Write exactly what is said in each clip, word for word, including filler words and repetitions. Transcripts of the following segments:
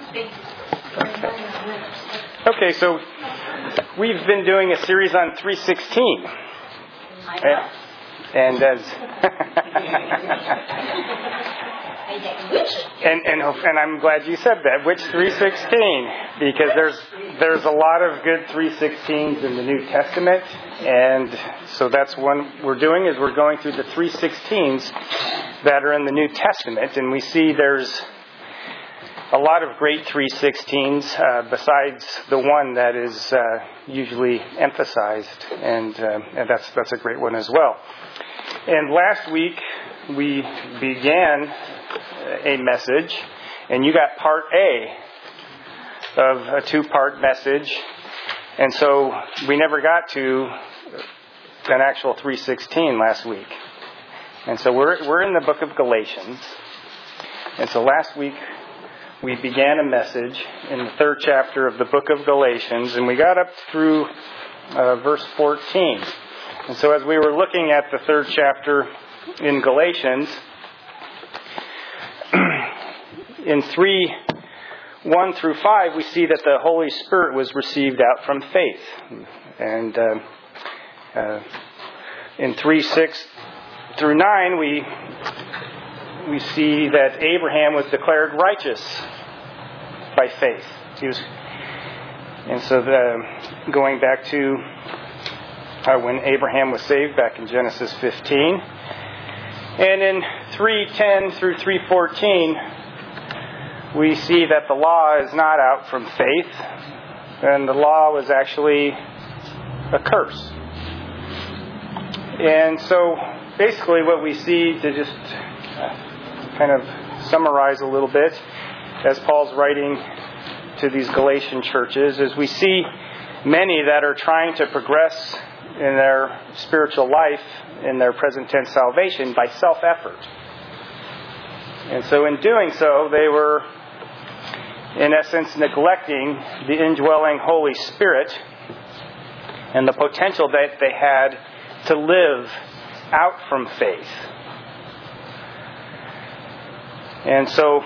Okay, so we've been doing a series on three sixteen. And, and as and, and and I'm glad you said that. Which three sixteen? Because there's there's a lot of good three sixteens in the New Testament, and so that's one we're doing is we're going through the three sixteens that are in the New Testament, and we see there's a lot of great three sixteens uh, besides the one that is uh, usually emphasized, and, uh, and that's that's a great one as well. And last week we began a message, and you got part A of a two-part message, and so we never got to an actual three sixteen last week. And so we're we're in the book of Galatians, and so last week we began a message in the third chapter of the book of Galatians, and we got up through uh, verse fourteen. And so as we were looking at the third chapter in Galatians, in three, one through five, we see that the Holy Spirit was received out from faith. And uh, uh, in three, six through nine, we we see that Abraham was declared righteous by faith. He was, and so the, going back to uh, when Abraham was saved back in Genesis fifteen. And in three ten through three fourteen, we see that the law is not out from faith, and the law was actually a curse. And so basically what we see, to just kind of summarize a little bit, as Paul's writing to these Galatian churches, is we see many that are trying to progress in their spiritual life, in their present tense salvation, by self-effort. And so in doing so, they were, in essence, neglecting the indwelling Holy Spirit and the potential that they had to live out from faith. And so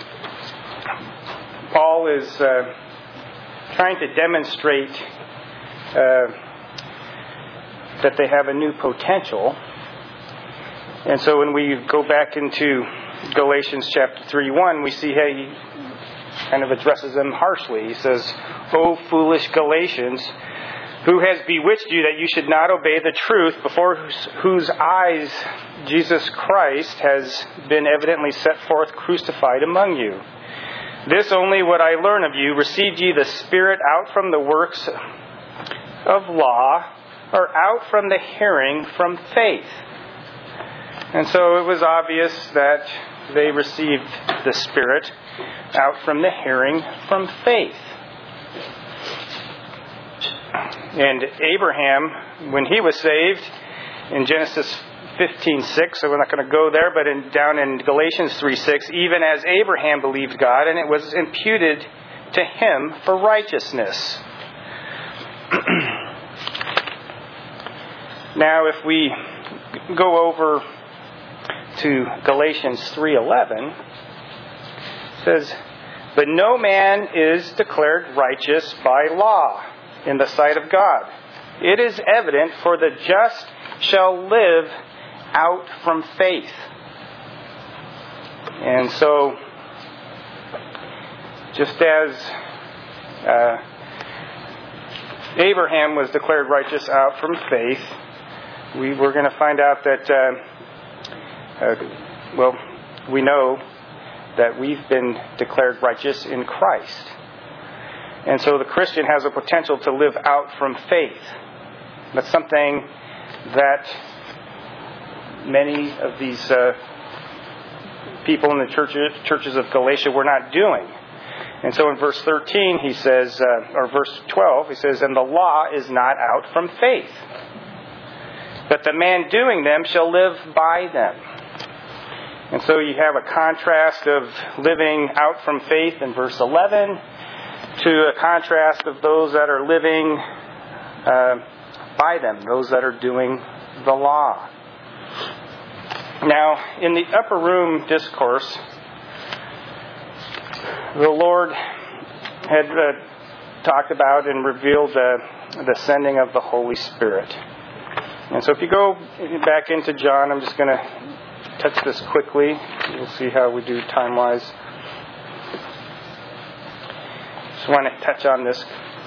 Paul is uh, trying to demonstrate uh, that they have a new potential. And so when we go back into Galatians chapter three one, we see how he kind of addresses them harshly. He says, "O foolish Galatians, who has bewitched you that you should not obey the truth, before whose, whose eyes Jesus Christ has been evidently set forth crucified among you? This only would I learn of you, received ye the Spirit out from the works of law, or out from the hearing from faith?" And so it was obvious that they received the Spirit out from the hearing from faith. And Abraham, when he was saved, in Genesis fifteen six, so we're not going to go there, but in, down in Galatians three six, even as Abraham believed God, and it was imputed to him for righteousness. Now, if we go over to Galatians three eleven, it says, "But no man is declared righteous by law in the sight of God. It is evident, for the just shall live out from faith." And so, just as uh, Abraham was declared righteous out from faith, we were going to find out that, uh, uh, well, we know that we've been declared righteous in Christ. And so the Christian has a potential to live out from faith. That's something that many of these uh, people in the churches, churches of Galatia were not doing. And so in verse thirteen, he says, uh, or verse twelve, he says, "And the law is not out from faith, but the man doing them shall live by them." And so you have a contrast of living out from faith in verse eleven to a contrast of those that are living uh, by them, those that are doing the law. Now, in the upper room discourse, The Lord had uh, talked about and revealed the, the sending of the Holy Spirit. And so if you go back into John, I'm just going to touch this quickly. We'll see how we do time-wise. Just want to touch on this.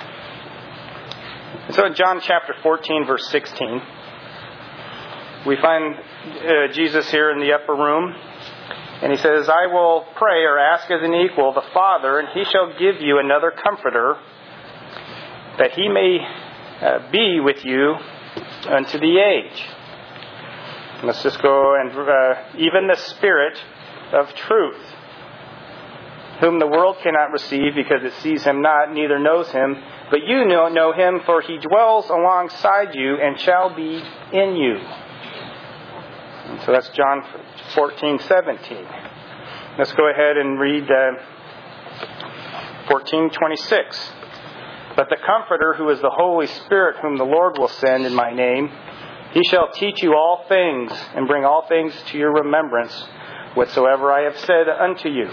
So in John chapter fourteen, verse sixteen, we find uh, Jesus here in the upper room. And he says, I will pray or ask as an equal the Father, and he shall give you another comforter, that he may uh, be with you unto the age. Let's just go and uh, even the Spirit of truth, whom the world cannot receive because it sees him not, neither knows him. But you know, know him, for he dwells alongside you and shall be in you. And so that's John fourteen seventeen. Let's go ahead and read uh, fourteen twenty-six. But the Comforter, who is the Holy Spirit, whom the Lord will send in my name, he shall teach you all things, and bring all things to your remembrance, whatsoever I have said unto you.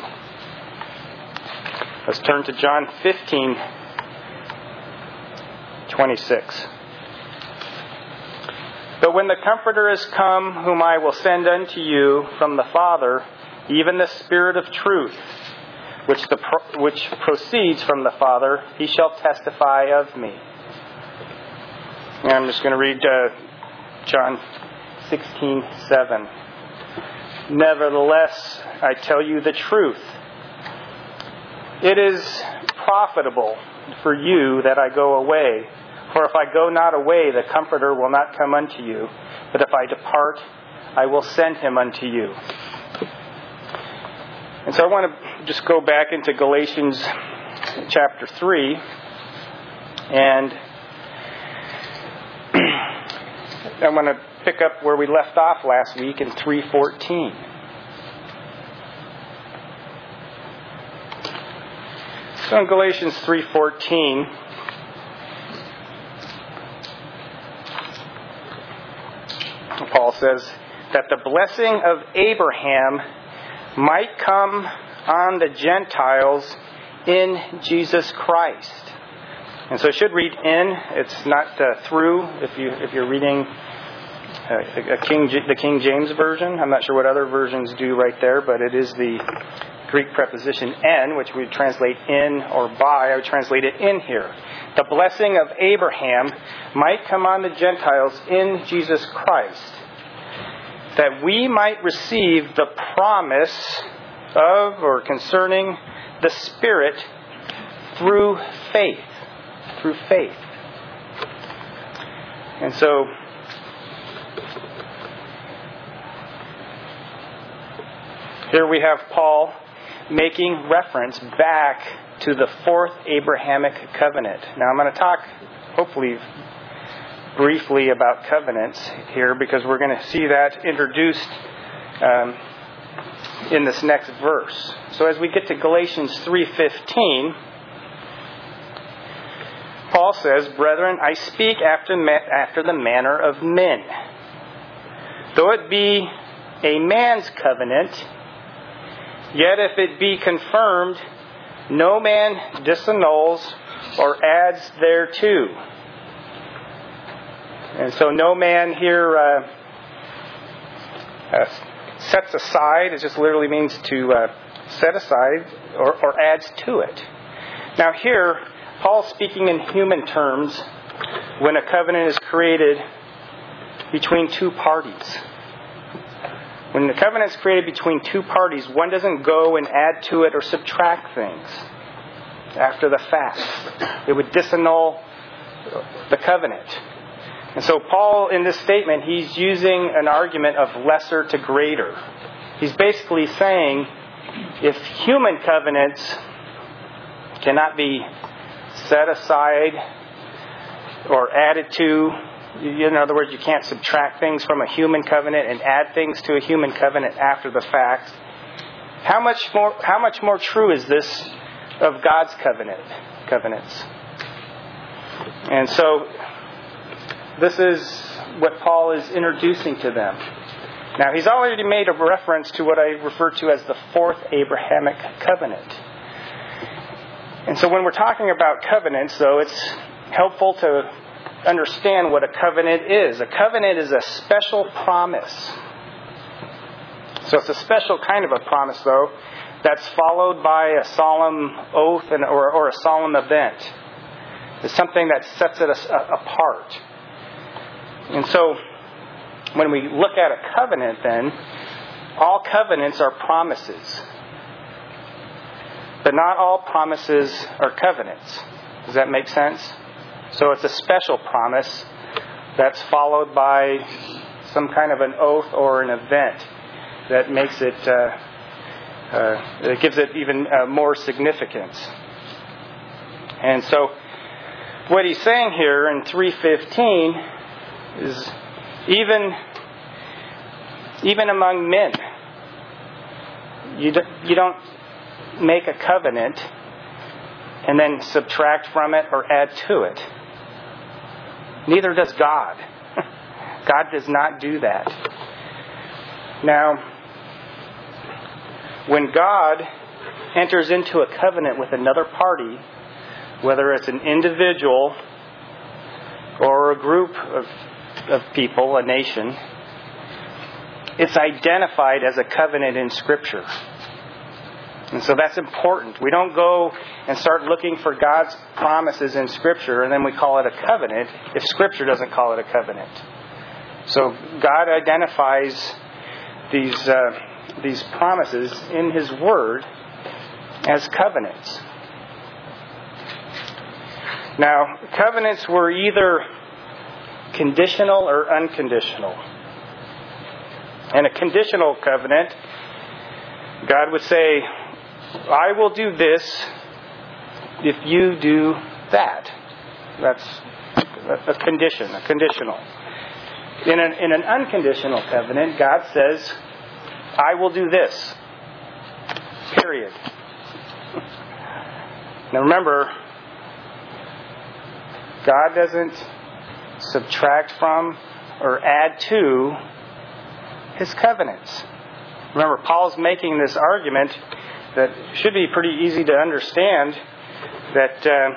Let's turn to John fifteen twenty-six. But when the Comforter is come, whom I will send unto you from the Father, even the Spirit of truth, which the which proceeds from the Father, he shall testify of me. And I'm just going to read uh, John sixteen seven. Nevertheless, I tell you the truth. It is profitable for you that I go away. For if I go not away, the Comforter will not come unto you. But if I depart, I will send him unto you. And so I want to just go back into Galatians chapter three. And I want to pick up where we left off last week in three fourteen. So in Galatians three fourteen, Paul says that the blessing of Abraham might come on the Gentiles in Jesus Christ. And so it should read in. It's not uh, through. If you if you're reading uh, a King the King James version, I'm not sure what other versions do right there, but it is the Greek preposition en, which we translate in or by. I would translate it in here. The blessing of Abraham might come on the Gentiles in Jesus Christ, that we might receive the promise of or concerning the Spirit through faith. Through faith. And so, here we have Paul making reference back to the fourth Abrahamic covenant. Now I'm going to talk, hopefully, briefly about covenants here, because we're going to see that introduced um, in this next verse. So as we get to Galatians three fifteen, Paul says, Brethren, I speak after ma- after the manner of men. Though it be a man's covenant, yet if it be confirmed, no man disannuls or adds thereto. And so no man here uh, uh, sets aside. It just literally means to uh, set aside or, or adds to it. Now here, Paul's speaking in human terms when a covenant is created between two parties. When the covenant is created between two parties, one doesn't go and add to it or subtract things after the fact. It would disannul the covenant. And so Paul, in this statement, he's using an argument of lesser to greater. He's basically saying, if human covenants cannot be set aside or added to, in other words, you can't subtract things from a human covenant and add things to a human covenant after the fact, how much more how much more true is this of God's covenant covenants? And so this is what Paul is introducing to them. Now, he's already made a reference to what I refer to as the fourth Abrahamic covenant. And so when we're talking about covenants, though, it's helpful to understand what a covenant is. A covenant is a special promise. So it's a special kind of a promise, though, that's followed by a solemn oath and, or, or a solemn event. It's something that sets it apart. And so when we look at a covenant, then, all covenants are promises. But not all promises are covenants. Does that make sense? So it's a special promise that's followed by some kind of an oath or an event that makes it, uh, uh, that gives it even uh, more significance. And so what he's saying here in three fifteen is even, even among men, you do, you don't make a covenant and then subtract from it or add to it. Neither does God. God does not do that. Now, when God enters into a covenant with another party, whether it's an individual or a group of, of people, a nation, it's identified as a covenant in Scripture. And so that's important. We don't go and start looking for God's promises in Scripture and then we call it a covenant if Scripture doesn't call it a covenant. So God identifies these uh, these promises in His Word as covenants. Now, covenants were either conditional or unconditional. In a conditional covenant, God would say, I will do this if you do that. That's a condition, a conditional. In an, in an unconditional covenant, God says, I will do this. Period. Now remember, God doesn't subtract from or add to His covenants. Remember, Paul's making this argument that should be pretty easy to understand, that uh,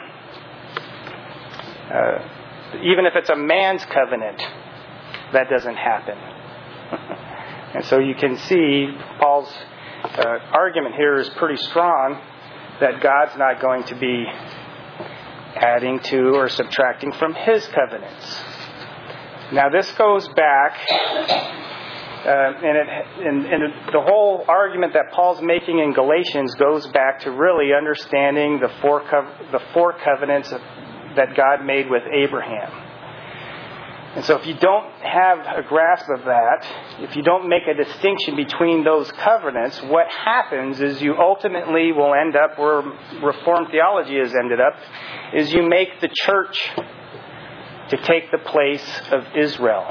uh, even if it's a man's covenant, that doesn't happen. And so you can see Paul's uh, argument here is pretty strong that God's not going to be adding to or subtracting from His covenants. Now this goes back, uh, and, it, and, and the whole argument that Paul's making in Galatians goes back to really understanding the four co- the four covenants that God made with Abraham. And so if you don't have a grasp of that, if you don't make a distinction between those covenants, what happens is you ultimately will end up where Reformed theology has ended up, is you make the church to take the place of Israel.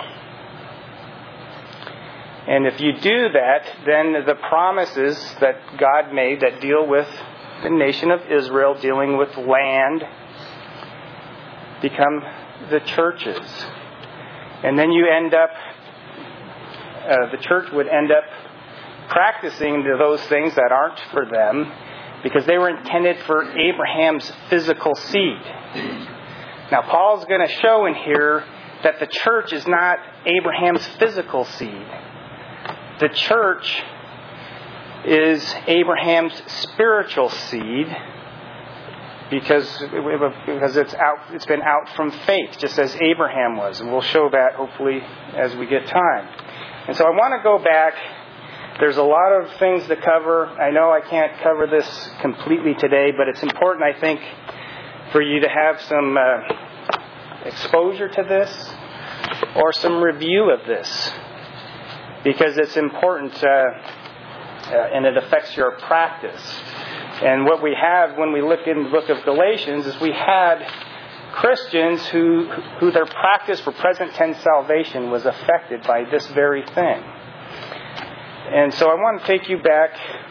And if you do that, then the promises that God made that deal with the nation of Israel, dealing with land, become the churches. And then you end up, uh, the church would end up practicing those things that aren't for them because they were intended for Abraham's physical seed. Now, Paul's going to show in here that the church is not Abraham's physical seed. The church is Abraham's spiritual seed, because because it's out, it's been out from faith, just as Abraham was. And we'll show that, hopefully, as we get time. And so I want to go back. There's a lot of things to cover. I know I can't cover this completely today, but it's important, I think, for you to have some uh, exposure to this or some review of this, because it's important uh, uh, and it affects your practice. And what we have when we look in the book of Galatians is we had Christians who who their practice for present tense salvation was affected by this very thing. And so I want to take you back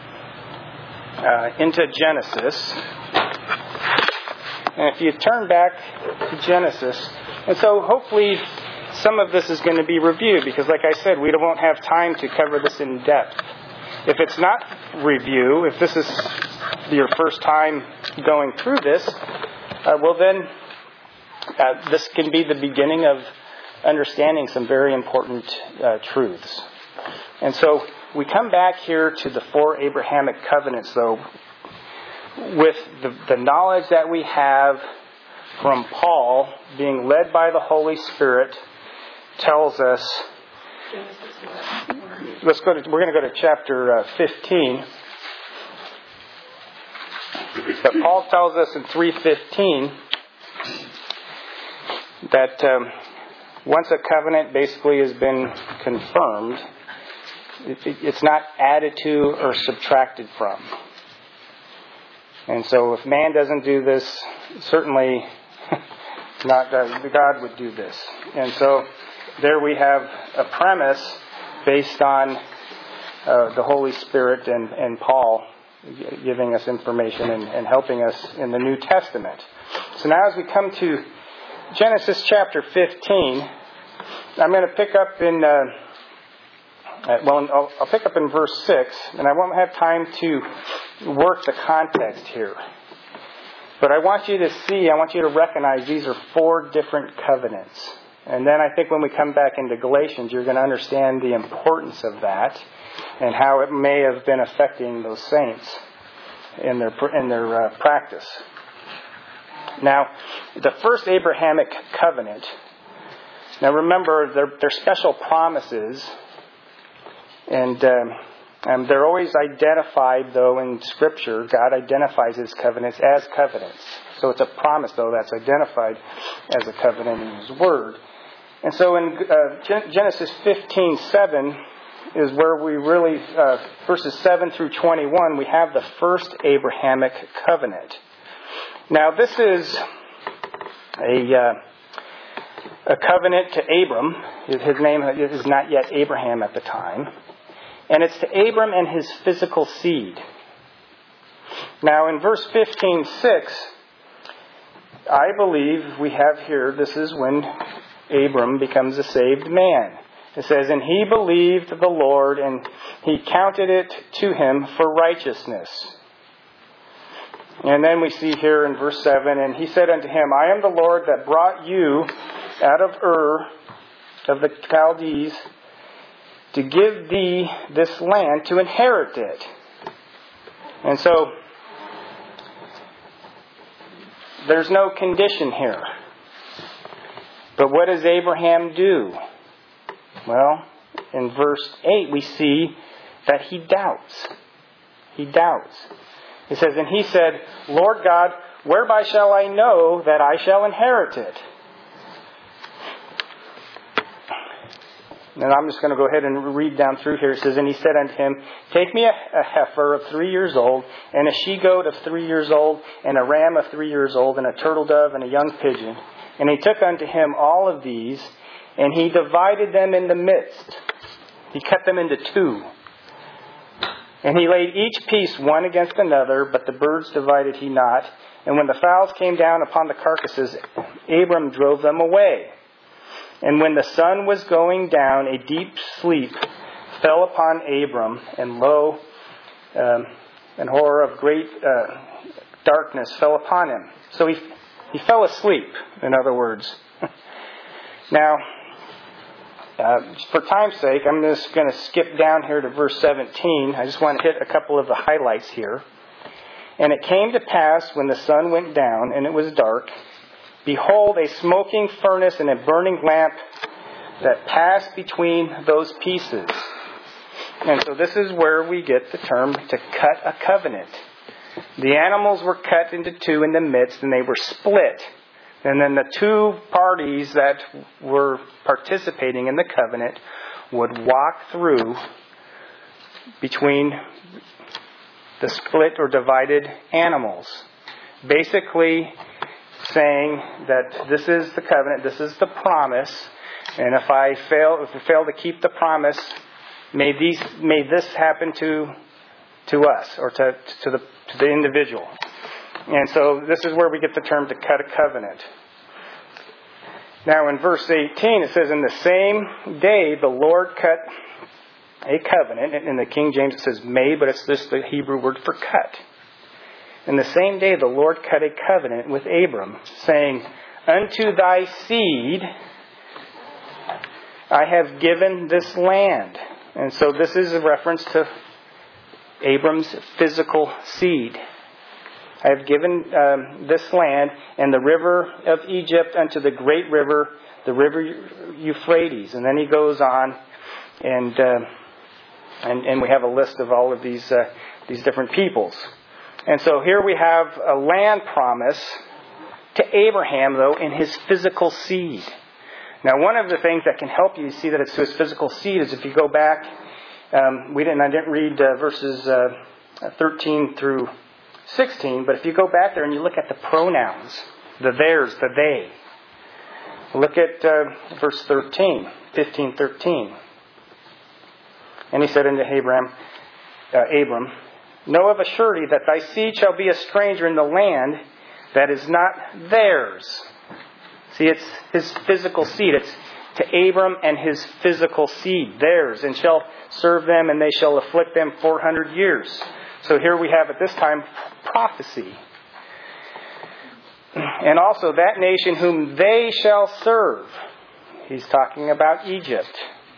uh, into Genesis. And if you turn back to Genesis, and so hopefully some of this is going to be reviewed, because like I said, we won't have time to cover this in depth. If it's not review, if this is your first time going through this, uh, well then, uh, this can be the beginning of understanding some very important uh, truths. And so we come back here to the four Abrahamic covenants, though, with the, the knowledge that we have from Paul, being led by the Holy Spirit, tells us. Let's go to. We're going to go to chapter uh, fifteen. But Paul tells us in three fifteen that um, once a covenant basically has been confirmed, it, it, it's not added to or subtracted from. And so if man doesn't do this, certainly not uh, God would do this. And so there we have a premise based on uh, the Holy Spirit and, and Paul giving us information and, and helping us in the New Testament. So now as we come to Genesis chapter fifteen, I'm going to pick up in, uh, well, I'll, I'll pick up in verse six, and I won't have time to work the context here. But I want you to see, I want you to recognize these are four different covenants. And then I think when we come back into Galatians, you're going to understand the importance of that and how it may have been affecting those saints in their in their uh, practice. Now, the first Abrahamic covenant. Now, remember, they're, they're special promises, and um, um, they're always identified, though, in Scripture. God identifies His covenants as covenants. So it's a promise, though, that's identified as a covenant in His Word. And so in uh, Genesis fifteen seven is where we really, uh, verses seven through twenty-one, we have the first Abrahamic covenant. Now, this is a uh, a covenant to Abram. His name is not yet Abraham at the time. And it's to Abram and his physical seed. Now, in verse fifteen six, I believe we have here, this is when Abram becomes a saved man. It says, and he believed the Lord, and he counted it to him for righteousness. And then we see here in verse seven, and he said unto him, I am the Lord that brought you out of Ur of the Chaldees to give thee this land to inherit it. And so, there's no condition here. But what does Abraham do? Well, in verse eight we see that he doubts. He doubts. It says, and he said, Lord God, whereby shall I know that I shall inherit it? And I'm just going to go ahead and read down through here. It says, and he said unto him, take me a, a heifer of three years old, and a she-goat of three years old, and a ram of three years old, and a turtle dove, and a young pigeon. And he took unto him all of these, and he divided them in the midst. He cut them into two. And he laid each piece one against another, but the birds divided he not. And when the fowls came down upon the carcasses, Abram drove them away. And when the sun was going down, a deep sleep fell upon Abram, and lo, um, an horror of great uh, darkness fell upon him. So he he fell asleep, in other words. Now, uh, for time's sake, I'm just going to skip down here to verse seventeen. I just want to hit a couple of the highlights here. And it came to pass when the sun went down, and it was dark, behold, a smoking furnace and a burning lamp that passed between those pieces. And so this is where we get the term to cut a covenant. The animals were cut into two in the midst, and they were split. And then the two parties that were participating in the covenant would walk through between the split or divided animals. Basically saying that this is the covenant, this is the promise, and if I fail, if I fail to keep the promise, may these, may this happen to to us or to to the to the individual. And so this is where we get the term to cut a covenant. Now in verse eighteen it says, in the same day the Lord cut a covenant. In the King James it says may, but it's just the Hebrew word for cut. And the same day the Lord cut a covenant with Abram, saying, Unto thy seed I have given this land. And so this is a reference to Abram's physical seed. I have given um, this land and the river of Egypt unto the great river, the river Euphrates. And then he goes on, and uh, and, and we have a list of all of these uh, these different peoples. And so here we have a land promise to Abraham, though, in his physical seed. Now, one of the things that can help you see that it's to his physical seed is if you go back. Um, we didn't. I didn't read uh, verses uh, thirteen through sixteen, but if you go back there and you look at the pronouns, the theirs, the they. Look at uh, verse thirteen, fifteen, thirteen. And he said unto Abram, uh, Abram, Know of a surety that thy seed shall be a stranger in the land that is not theirs. See, it's his physical seed. It's to Abram and his physical seed, theirs, and shall serve them, and they shall afflict them four hundred years. So here we have at this time prophecy. And also that nation whom they shall serve. He's talking about Egypt.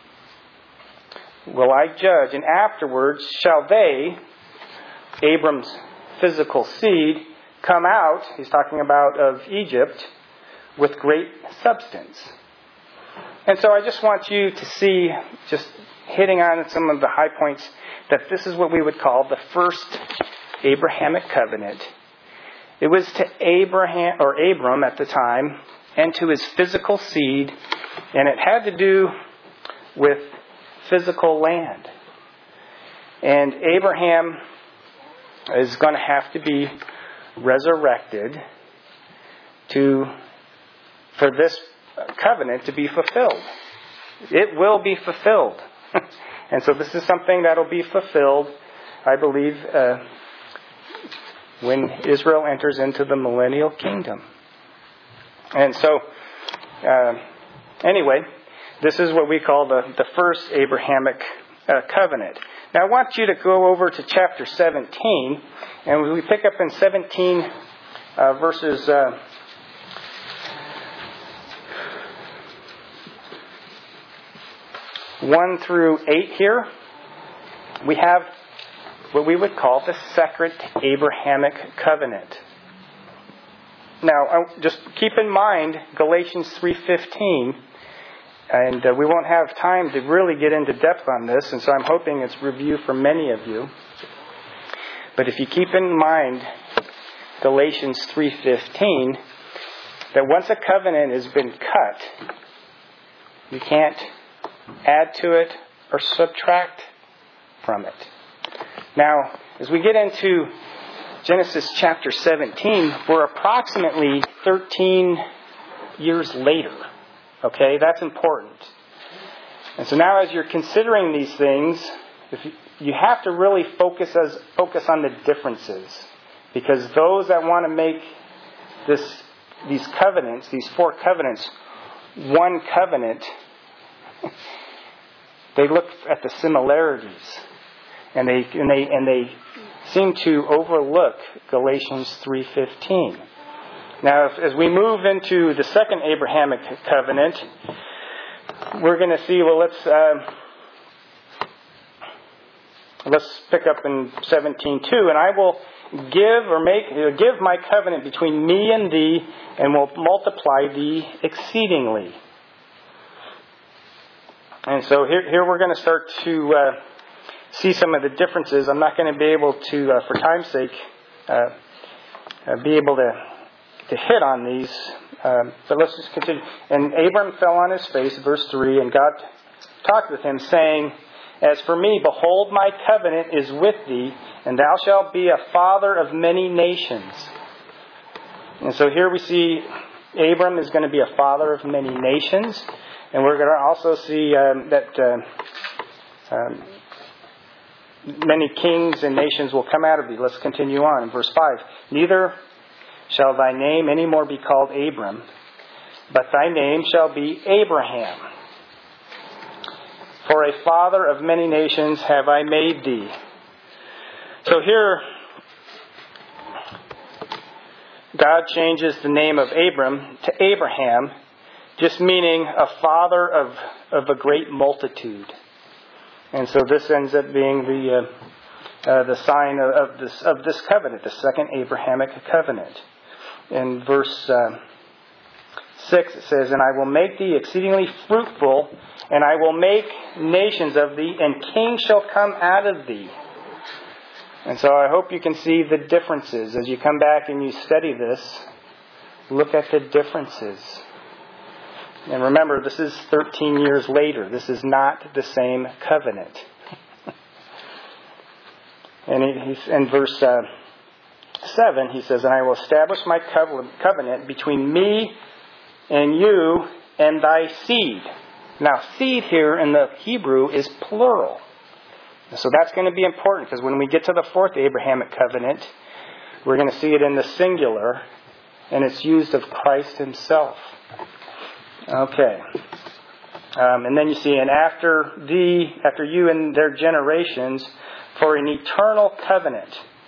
Will I judge, and afterwards shall they, Abram's physical seed, come out, he's talking about of Egypt, with great substance. And so I just want you to see, just hitting on some of the high points, that this is what we would call the first Abrahamic covenant. It was to Abraham, or Abram at the time, and to his physical seed, and it had to do with physical land. And Abraham is going to have to be resurrected to for this covenant to be fulfilled. It will be fulfilled. And so this is something that will be fulfilled, I believe, uh, when Israel enters into the millennial kingdom. And so, uh, anyway, this is what we call the, the first Abrahamic uh, covenant. Now I want you to go over to chapter seventeen, and we pick up in seventeen uh, verses Uh, one through eight here. We have what we would call the second Abrahamic covenant. Now, just keep in mind Galatians three fifteen, and uh, we won't have time to really get into depth on this, and so I'm hoping it's review for many of you. But if you keep in mind Galatians three fifteen, that once a covenant has been cut, you can't add to it or subtract from it. Now, as we get into Genesis chapter seventeen, we're approximately thirteen years later. Okay, that's important. And so now as you're considering these things, if you, you have to really focus as focus on the differences. Because those that want to make this these covenants, these four covenants, one covenant, they look at the similarities, and they and they and they seem to overlook Galatians three fifteen. Now, if, as we move into the second Abrahamic covenant, we're going to see. Well, let's uh, let's pick up in seventeen two, and I will give or make uh, give my covenant between me and thee, and will multiply thee exceedingly. And so here, here we're going to start to uh, see some of the differences. I'm not going to be able to, uh, for time's sake, uh, uh, be able to to hit on these. Um, but let's just continue. And Abram fell on his face, verse three, and God talked with him, saying, As for me, behold, my covenant is with thee, and thou shalt be a father of many nations. And so here we see Abram is going to be a father of many nations. And we're going to also see um, that uh, um, many kings and nations will come out of thee. Let's continue on in verse five. Neither shall thy name any more be called Abram, but thy name shall be Abraham. For a father of many nations have I made thee. So here, God changes the name of Abram to Abraham, just meaning a father of, of a great multitude. And so this ends up being the uh, uh, the sign of, of this of this covenant, the second Abrahamic covenant. In verse uh, six, it says, "And I will make thee exceedingly fruitful, and I will make nations of thee, and kings shall come out of thee." And so I hope you can see the differences. As you come back and you study this, look at the differences. And remember, this is thirteen years later. This is not the same covenant. And he, he's, in verse uh, seven, he says, "And I will establish my covenant between me and you and thy seed." Now, seed here in the Hebrew is plural. So that's going to be important, because when we get to the fourth Abrahamic covenant, we're going to see it in the singular, and it's used of Christ himself. Okay. Um, and then you see, "And after thee, after you and their generations, for an eternal covenant,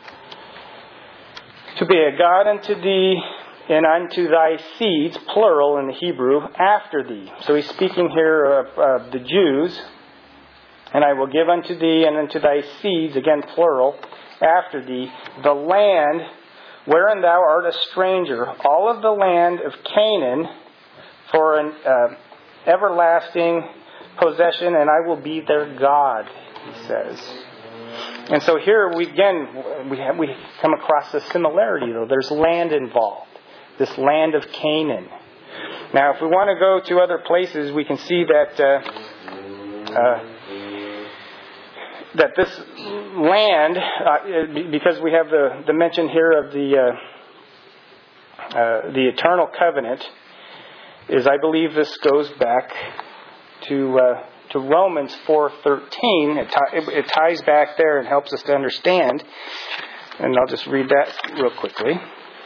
to be a God unto thee, and unto thy seeds," plural in the Hebrew, "after thee." So he's speaking here of, of the Jews. "And I will give unto thee and unto thy seeds," again plural, "after thee, the land wherein thou art a stranger, all of the land of Canaan, for an uh, everlasting possession, and I will be their God," he says. And so here we again we have, we come across a similarity, though. There's land involved, this land of Canaan. Now, if we want to go to other places, we can see that uh, uh, that this land, uh, because we have the, the mention here of the uh, uh, the eternal covenant, is I believe this goes back to uh, to Romans four thirteen. It, t- it, it ties back there and helps us to understand. And I'll just read that real quickly.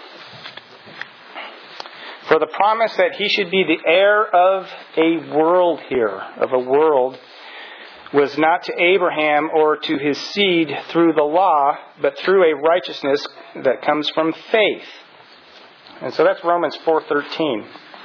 "For the promise that he should be the heir of a world," here, of a world, "was not to Abraham or to his seed through the law, but through a righteousness that comes from faith." And so that's Romans four thirteen.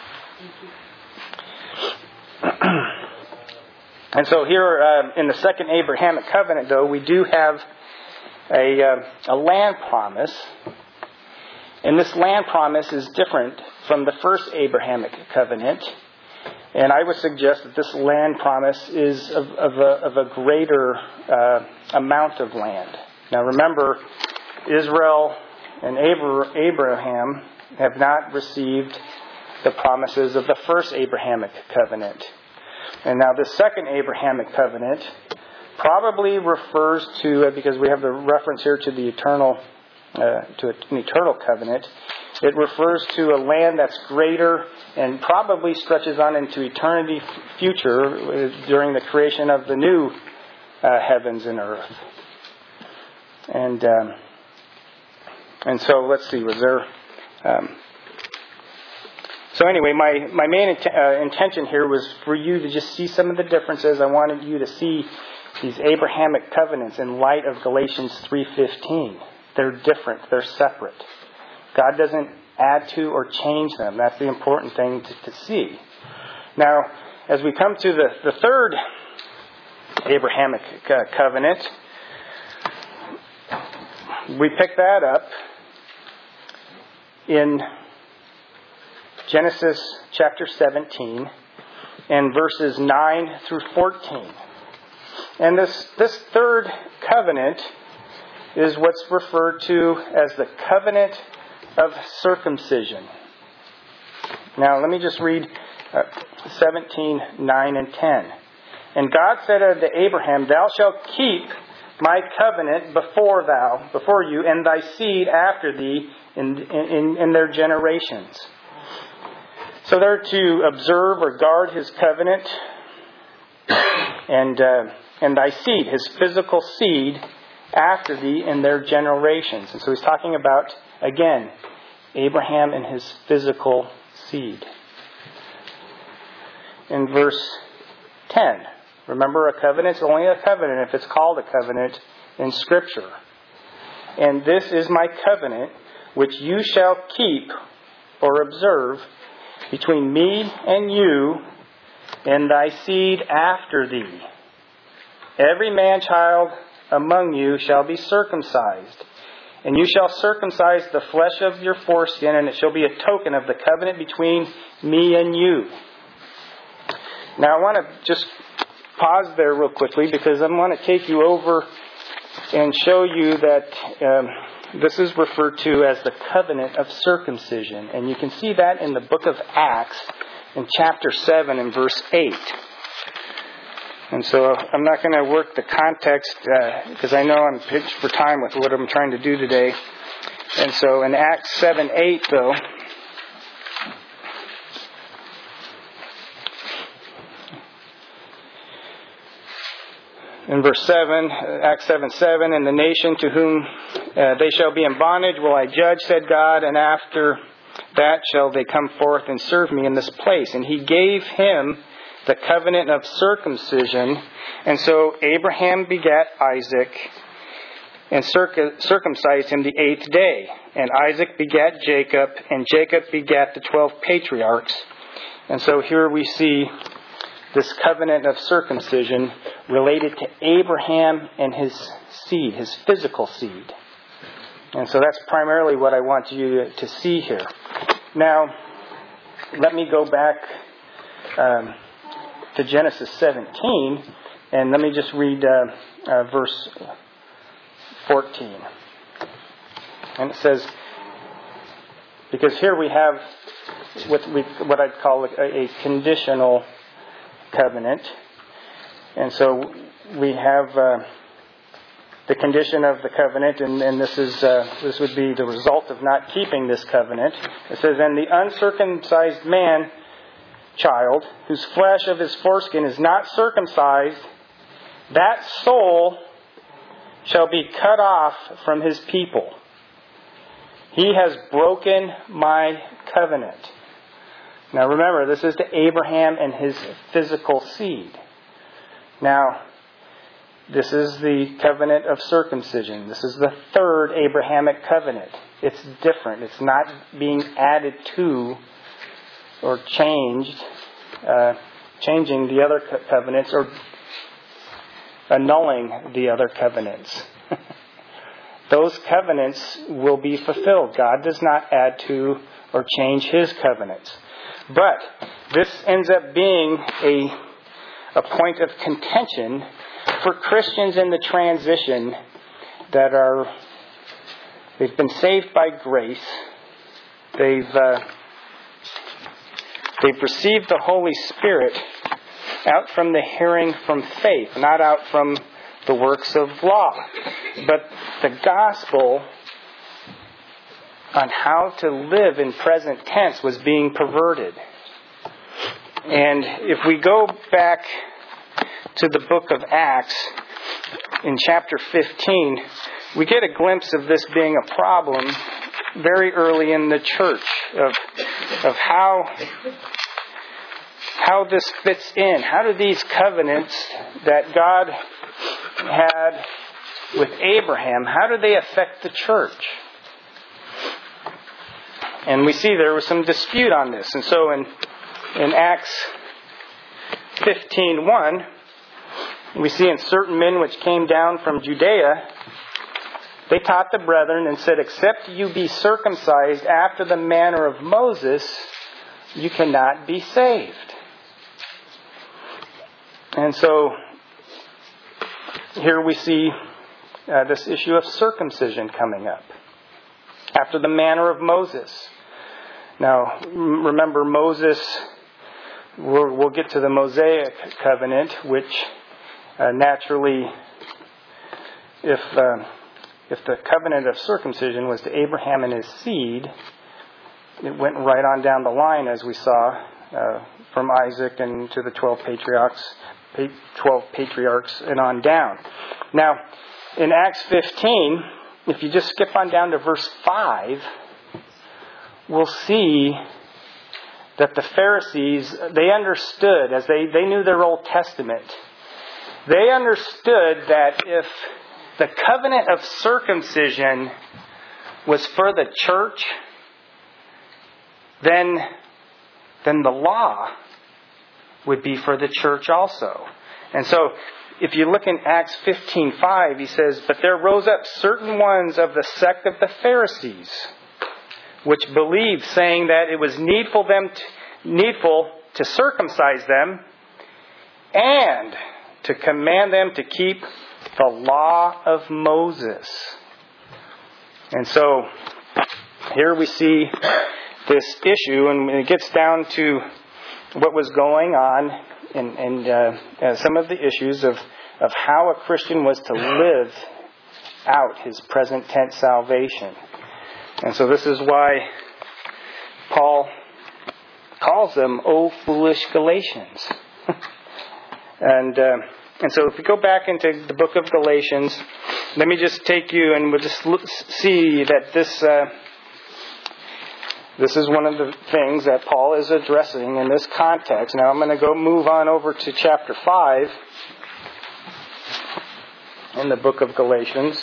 And so here uh, in the second Abrahamic covenant, though, we do have a, uh, a land promise. And this land promise is different from the first Abrahamic covenant. And I would suggest that this land promise is of, of, a, of a greater uh, amount of land. Now remember, Israel and Abraham have not received the promises of the first Abrahamic covenant. And now the second Abrahamic covenant probably refers to, because we have the reference here to the eternal, uh, to an eternal covenant, it refers to a land that's greater and probably stretches on into eternity future during the creation of the new uh, heavens and earth. And um, and so let's see, was there... Um, so anyway, my, my main int- uh, intention here was for you to just see some of the differences. I wanted you to see these Abrahamic covenants in light of Galatians three fifteen. They're different. They're separate. God doesn't add to or change them. That's the important thing to, to see. Now, as we come to the, the third Abrahamic uh, covenant, we pick that up in Genesis chapter seventeen and verses nine through fourteen. And this, this third covenant is what's referred to as the covenant of circumcision. Now, let me just read uh, seventeen, nine, and ten. "And God said unto Abraham, Thou shalt keep my covenant before thou, before you, and thy seed after thee in, in, in their generations." So they're to observe or guard his covenant, and uh, and thy seed, his physical seed, after thee in their generations. And so he's talking about, again, Abraham and his physical seed. In verse ten, remember, a covenant is only a covenant if it's called a covenant in Scripture. "And this is my covenant which you shall keep or observe between me and you and thy seed after thee. Every man-child among you shall be circumcised, and you shall circumcise the flesh of your foreskin, and it shall be a token of the covenant between me and you. Now I want to just pause there real quickly, because I want to take you over and show you that um, this is referred to as the covenant of circumcision. And you can see that in the book of Acts in chapter seven and verse eight. And so I'm not going to work the context uh, because I know I'm pitched for time with what I'm trying to do today. And so in Acts seven eight, though, in verse seven, Acts seven seven, and the nation to whom uh, they shall be in bondage will I judge, said God, and after that shall they come forth and serve me in this place. And he gave him the covenant of circumcision. And so Abraham begat Isaac and circumcised him the eighth day. And Isaac begat Jacob, and Jacob begat the twelve patriarchs. And so here we see this covenant of circumcision related to Abraham and his seed, his physical seed. And so that's primarily what I want you to see here. Now, let me go back um, to Genesis seventeen, and let me just read uh, uh, verse fourteen. And it says, because here we have what we what I'd call a, a conditional covenant, and so we have uh, the condition of the covenant, and, and this is uh, this would be the result of not keeping this covenant. It says, "And the uncircumcised man child, whose flesh of his foreskin is not circumcised, that soul shall be cut off from his people. He has broken my covenant." Now remember, this is to Abraham and his physical seed. Now, this is the covenant of circumcision. This is the third Abrahamic covenant. It's different. It's not being added to or changed, uh, changing the other co- covenants or annulling the other covenants. Those covenants will be fulfilled. God does not add to or change His covenants. But this ends up being a, a point of contention for Christians in the transition that are, they've been saved by grace. They've uh, They've received the Holy Spirit out from the hearing from faith, not out from the works of law. But the gospel on how to live in present tense was being perverted. And if we go back to the book of Acts in chapter fifteen, we get a glimpse of this being a problem very early in the church, of of how how this fits in. How do these covenants that God had with Abraham, how do they affect the church? And we see there was some dispute on this. And so in in Acts fifteen one, we see, "And certain men which came down from Judea, they taught the brethren and said, Except you be circumcised after the manner of Moses, you cannot be saved." And so here we see uh, this issue of circumcision coming up. After the manner of Moses. Now, remember Moses, we'll, we'll get to the Mosaic covenant, which uh, naturally, if... Uh, If the covenant of circumcision was to Abraham and his seed, it went right on down the line, as we saw, uh, from Isaac and to the twelve patriarchs, twelve patriarchs, and on down. Now, in Acts fifteen, if you just skip on down to verse five, we'll see that the Pharisees, they understood, as they, they knew their Old Testament, they understood that if the covenant of circumcision was for the church, then, then the law would be for the church also. And so, if you look in Acts fifteen five, he says, "But there rose up certain ones of the sect of the Pharisees, which believed, saying that it was needful them to, needful to circumcise them, and to command them to keep the law of Moses." And so, here we see this issue, and it gets down to what was going on and, and uh, uh, some of the issues of, of how a Christian was to live out his present tense salvation. And so this is why Paul calls them, "O foolish Galatians." and uh, and so if we go back into the book of Galatians, let me just take you and we'll just look, see that this uh, this is one of the things that Paul is addressing in this context. Now I'm going to go move on over to chapter five in the book of Galatians.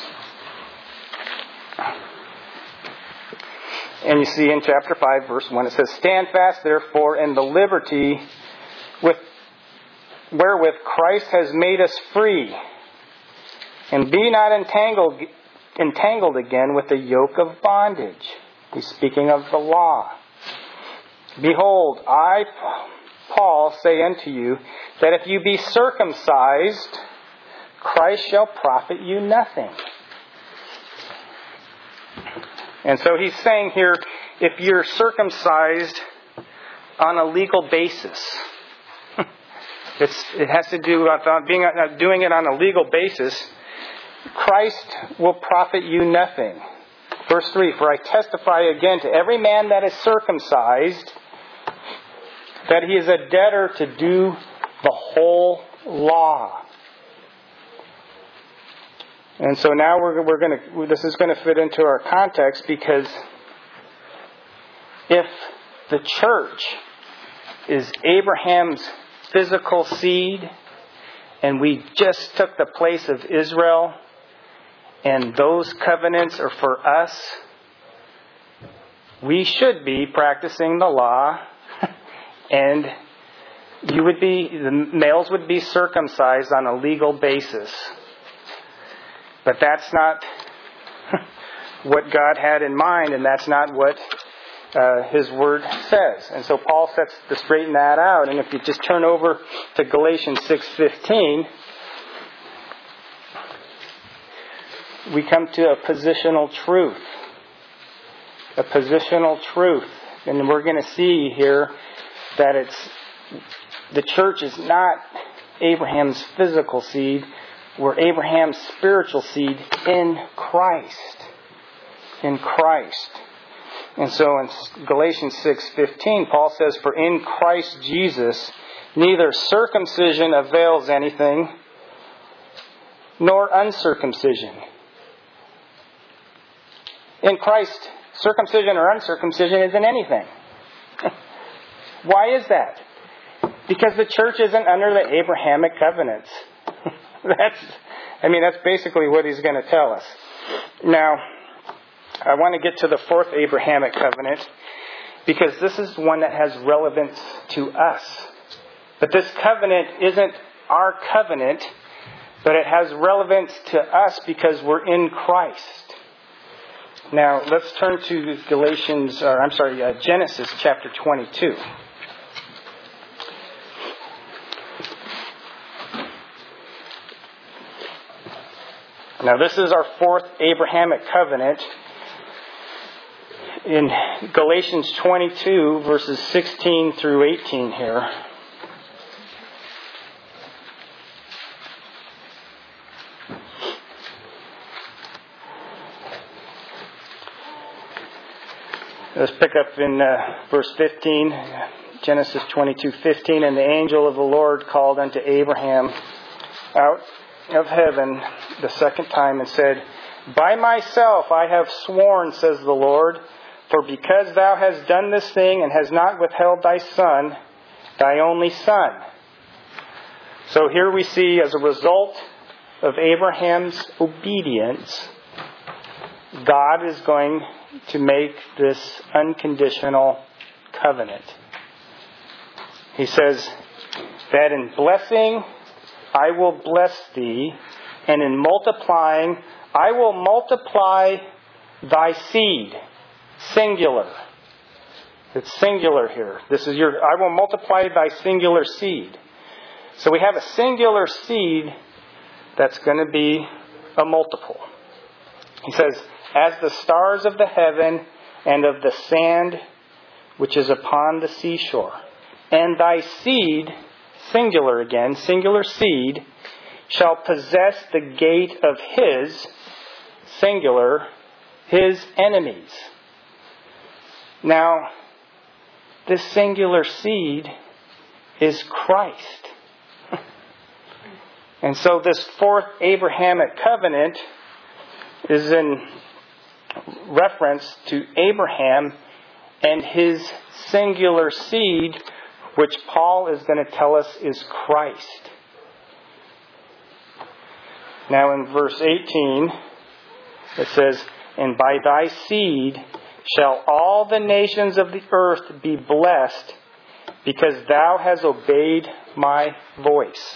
And you see in chapter five, verse one, it says, "Stand fast, therefore, in the liberty with wherewith Christ has made us free, and be not entangled, entangled again with the yoke of bondage." He's speaking of the law. "Behold, I, Paul, say unto you, that if you be circumcised, Christ shall profit you nothing." And so he's saying here, if you're circumcised on a legal basis, it's, it has to do with being, doing it on a legal basis, Christ will profit you nothing. Verse three, "For I testify again to every man that is circumcised, that he is a debtor to do the whole law." And so now we're we're going to this is going to fit into our context, because if the church is Abraham's physical seed, and we just took the place of Israel, and those covenants are for us, we should be practicing the law, and you would be the males would be circumcised on a legal basis. But that's not what God had in mind, and that's not what uh, His Word says. And so Paul sets to straighten that out. And if you just turn over to Galatians six fifteen, we come to a positional truth. A positional truth. And we're going to see here that it's the church is not Abraham's physical seed. We're Abraham's spiritual seed in Christ. In Christ. And so in Galatians six fifteen, Paul says, "For in Christ Jesus neither circumcision avails anything, nor uncircumcision." In Christ, circumcision or uncircumcision isn't anything. Why is that? Because the church isn't under the Abrahamic covenants. That's, I mean, that's basically what he's going to tell us. Now, I want to get to the fourth Abrahamic covenant, because this is one that has relevance to us. But this covenant isn't our covenant, but it has relevance to us because we're in Christ. Now, let's turn to Galatians, or I'm sorry, uh, Genesis chapter twenty-two. Now, this is our fourth Abrahamic covenant. In Galatians twenty-two, verses sixteen through eighteen here. Let's pick up in uh, verse fifteen, Genesis twenty-two fifteen. "And the angel of the Lord called unto Abraham out of heaven the second time and said, By myself I have sworn, says the Lord, for because thou hast done this thing and hast not withheld thy son, thy only son." So here we see, as a result of Abraham's obedience, God is going to make this unconditional covenant. He says that in blessing, I will bless thee, and in multiplying, I will multiply thy seed. Singular. It's singular here. This is your, I will multiply thy singular seed. So we have a singular seed that's going to be a multiple. He says, as the stars of the heaven and of the sand which is upon the seashore. And thy seed, singular again, singular seed, shall possess the gate of his, singular, his enemies. Now, this singular seed is Christ. And so this fourth Abrahamic covenant is in reference to Abraham and his singular seed, which Paul is going to tell us is Christ. Now in verse eighteen, it says, and by thy seed shall all the nations of the earth be blessed, because thou hast obeyed my voice.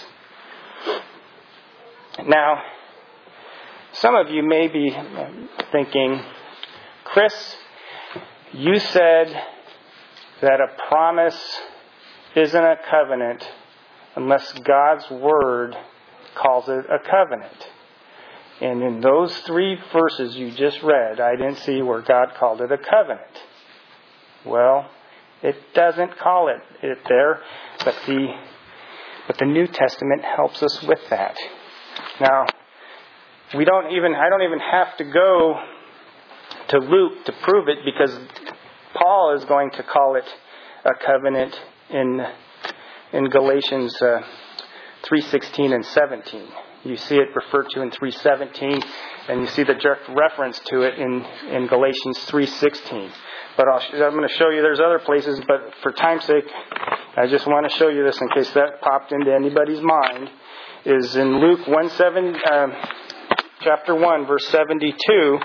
Now, some of you may be thinking, Chris, you said that a promise isn't a covenant unless God's Word calls it a covenant. And in those three verses you just read, I didn't see where God called it a covenant. Well, it doesn't call it, it there, but the but the New Testament helps us with that. Now, we don't even I don't even have to go to Luke to prove it, because Paul is going to call it a covenant in in Galatians uh, three sixteen and seventeen. You see it referred to in three seventeen, and you see the direct reference to it in, in Galatians three sixteen. But I'll, I'm going to show you there's other places, but for time's sake, I just want to show you this in case that popped into anybody's mind. Is in Luke one seven, uh, chapter one, verse seventy-two.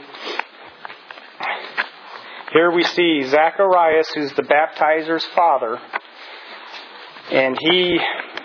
Here we see Zacharias, who's the baptizer's father, and he,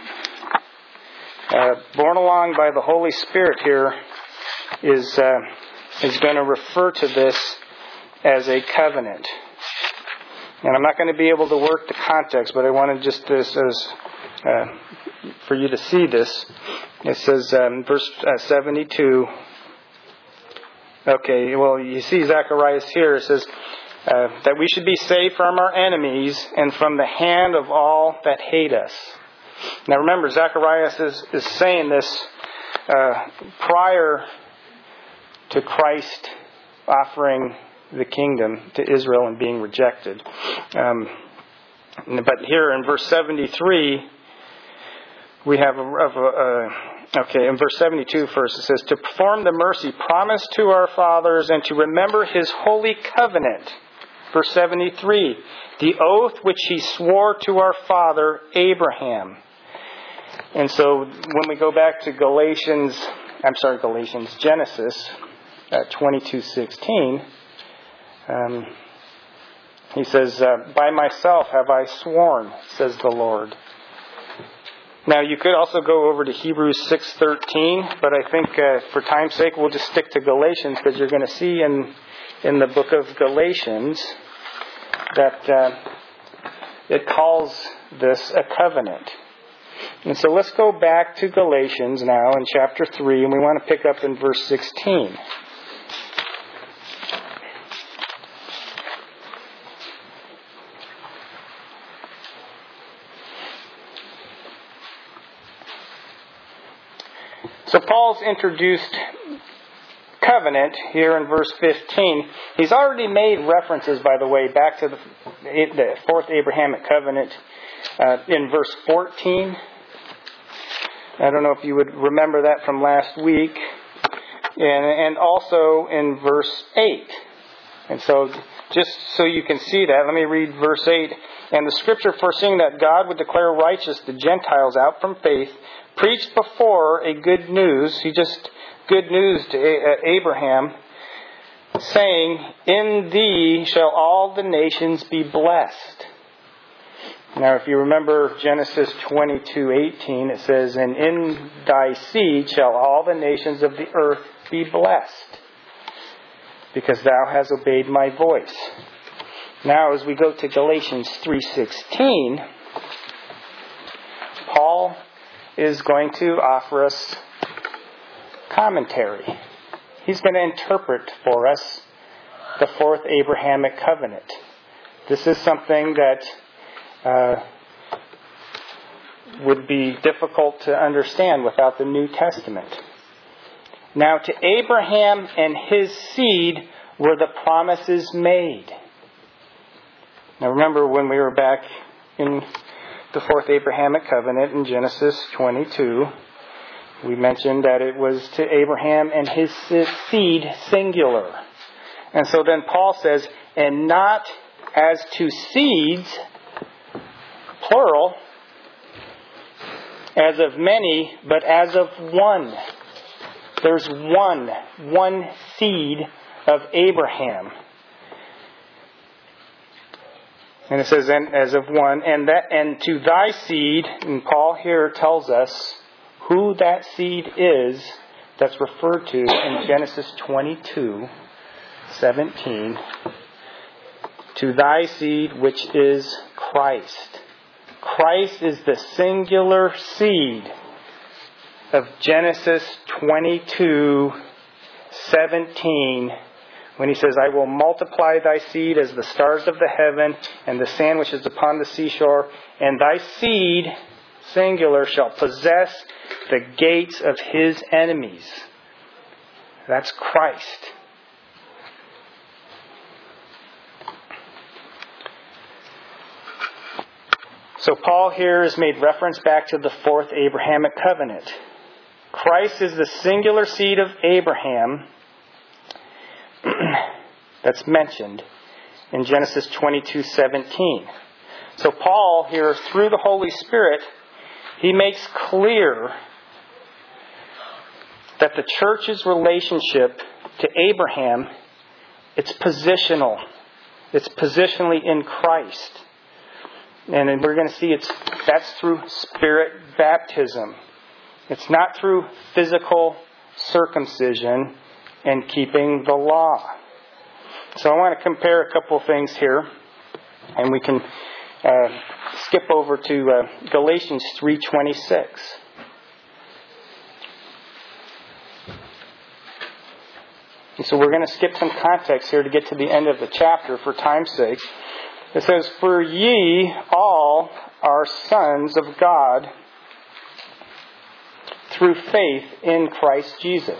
uh, born along by the Holy Spirit here, is uh, is going to refer to this as a covenant. And I'm not going to be able to work the context, but I wanted just this as uh, for you to see this. It says, um, verse uh, seventy-two. Okay, well, you see Zacharias here. It says uh, that we should be saved from our enemies and from the hand of all that hate us. Now remember, Zacharias is, is saying this uh, prior to Christ offering the kingdom to Israel and being rejected. Um, but here in verse seventy-three, we have a, a, a okay, in verse seventy-two first, it says, to perform the mercy promised to our fathers and to remember his holy covenant. Verse seventy-three, the oath which he swore to our father Abraham. And so when we go back to Galatians, I'm sorry, Galatians, Genesis uh, twenty-two sixteen, um, he says, uh, by myself have I sworn, says the Lord. Now, you could also go over to Hebrews six thirteen, but I think uh, for time's sake, we'll just stick to Galatians, because you're going to see in in the book of Galatians that uh, it calls this a covenant. And so let's go back to Galatians now in chapter three, and we want to pick up in verse sixteen. So Paul's introduced covenant here in verse fifteen. He's already made references, by the way, back to the, the fourth Abrahamic covenant uh, in verse fourteen. I don't know if you would remember that from last week. And, and also in verse eight. And so just so you can see that, let me read verse eight. And the scripture, foreseeing that God would declare righteous the Gentiles out from faith, preached before a good news. He just good news to Abraham saying, "In thee shall all the nations be blessed." Now, if you remember Genesis twenty-two eighteen, it says, "And in thy seed shall all the nations of the earth be blessed, because thou hast obeyed my voice." Now, as we go to Galatians three sixteen, Paul is going to offer us commentary. He's going to interpret for us the fourth Abrahamic covenant. This is something that uh, would be difficult to understand without the New Testament. Now, to Abraham and his seed were the promises made. Now, remember when we were back in the fourth Abrahamic covenant in Genesis twenty-two, we mentioned that it was to Abraham and his seed, singular. And so then Paul says, "And not as to seeds," plural, "as of many, but as of one." There's one, one seed of Abraham. And it says, "And as of one, and that, and to thy seed," and Paul here tells us who that seed is that's referred to in Genesis twenty-two seventeen. "To thy seed, which is Christ." Christ is the singular seed of Genesis twenty-two seventeen, when he says, "I will multiply thy seed as the stars of the heaven and the sand which is upon the seashore, and thy seed," singular, "shall possess the gates of his enemies." That's Christ. So Paul here has made reference back to the fourth Abrahamic covenant. Christ is the singular seed of Abraham that's mentioned in Genesis twenty-two seventeen. So Paul here, through the Holy Spirit, he makes clear that the church's relationship to Abraham, it's positional. It's positionally in Christ. And we're going to see it's that's through Spirit baptism. It's not through physical circumcision and keeping the law. So I want to compare a couple things here. And we can uh, skip over to uh, Galatians three twenty-six. And so we're going to skip some context here to get to the end of the chapter for time's sake. It says, "For ye all are sons of God through faith in Christ Jesus."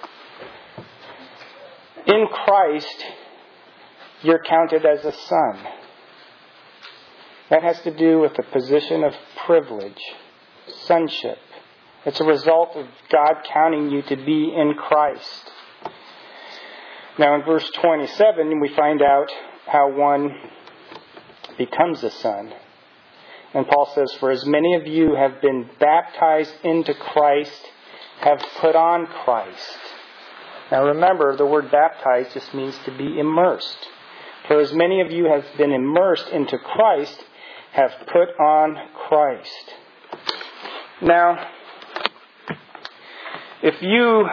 In Christ, you're counted as a son. That has to do with the position of privilege, sonship. It's a result of God counting you to be in Christ. Now in verse twenty-seven, we find out how one becomes a son. And Paul says, "For as many of you have been baptized into Christ, have put on Christ." Now remember, the word baptized just means to be immersed. "For as many of you have been immersed into Christ, have put on Christ." Now, if you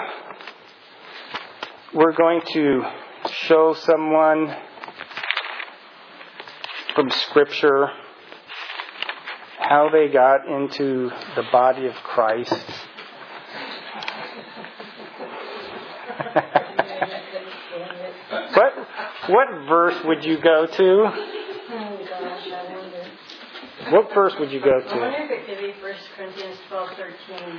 were going to show someone from Scripture how they got into the body of Christ, what what verse would you go to? Oh gosh, I wonder. What verse would you go to? I wonder if it could be First Corinthians twelve thirteen.